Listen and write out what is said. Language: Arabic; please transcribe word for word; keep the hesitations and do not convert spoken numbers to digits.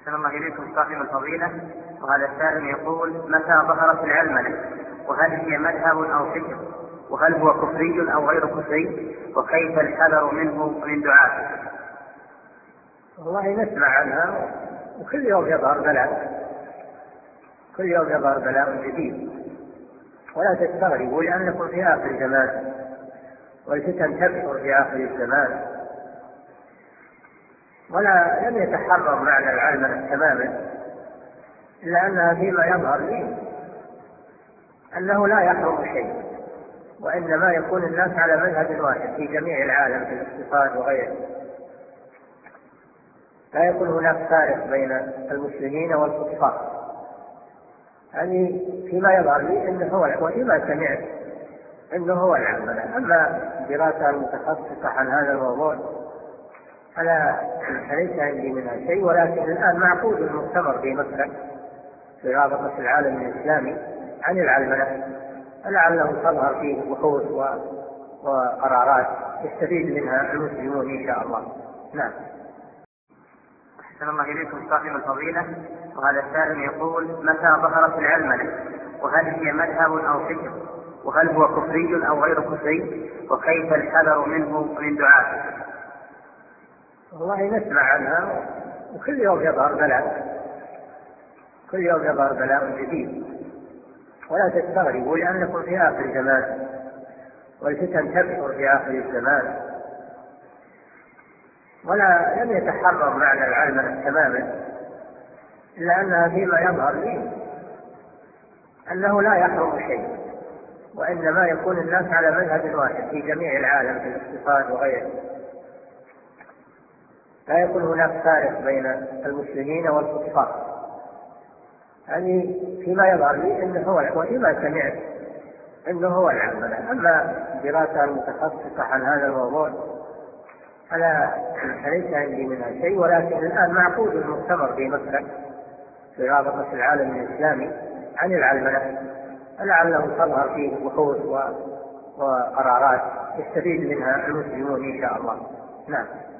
أحسن الله إليكم صاحب الفضيلة. وهذا السائل يقول: متى ظهرت العلمنة؟ وهل هي مذهب أو فكر؟ وهل هو كفري أو غير كفري؟ وكيف الحذر منه ومن دعاته؟ والله نسمع عنها وكل يوم يظهر بلاء، كل يوم يظهر بلاء جديد، ولا تستغربوا لأنكم في آخر الزمان، والفتن تكثر في آخر الزمان. ولا لم يتحرر معنى العلمنة تماما، إلا أنها فيما يظهر لي أنه لا يحرم شيء، وإنما يكون الناس على مذهب واحد في جميع العالم في الاقتصاد وغيره، لا يكون هناك فارق بين المسلمين والكفار. يعني فيما يظهر لي أنه هو، وفيما سمعت أنه هو العلمنة. أما دراسة المتخصصة عن هذا الموضوع أنا ليس عندي منها شيء، ولكن الآن معقود المؤتمر في مكة في رابطة العالم الإسلامي عن العلمنة، لعله تظهر فيه بحوث وقرارات يستفيد منها المسلمون إن شاء الله. نعم. أحسن الله إليكم صاحب الفضيلة. وهذا السائل يقول: متى ظهرت العلمنة؟ وهل هي مذهب أو فكر؟ وهل هو كفري أو غير كفري؟ وكيف الحذر منه ومن دعاته؟ والله نسمع عنها وكل يوم يظهر بلاء، كل يوم يظهر بلاء جديد، ولا تستغربوا لأنكم في آخر الزمان، والفتن تكثر في آخر الزمان. ولا لم يتحرر معنى العلمنة تماما، إلا أنها فيما يظهر لي أنه لا يحرم شيء، وإنما يكون الناس على مذهب واحد في جميع العالم في الاقتصاد وغيره، لا يكون هناك فارق بين المسلمين والكفار. يعني فيما يظهر لي أنه هو، وفيما سمعت أنه هو العلمنة. أما دراسة المتخصصة عن هذا الموضوع أنا ليس عندي منها شيء، ولكن الآن معقود المؤتمر في مكة في رابطة العالم الإسلامي عن العلمنة، لعله تظهر فيه بحوث وقرارات يستفيد منها المسلمون إن شاء الله. نعم.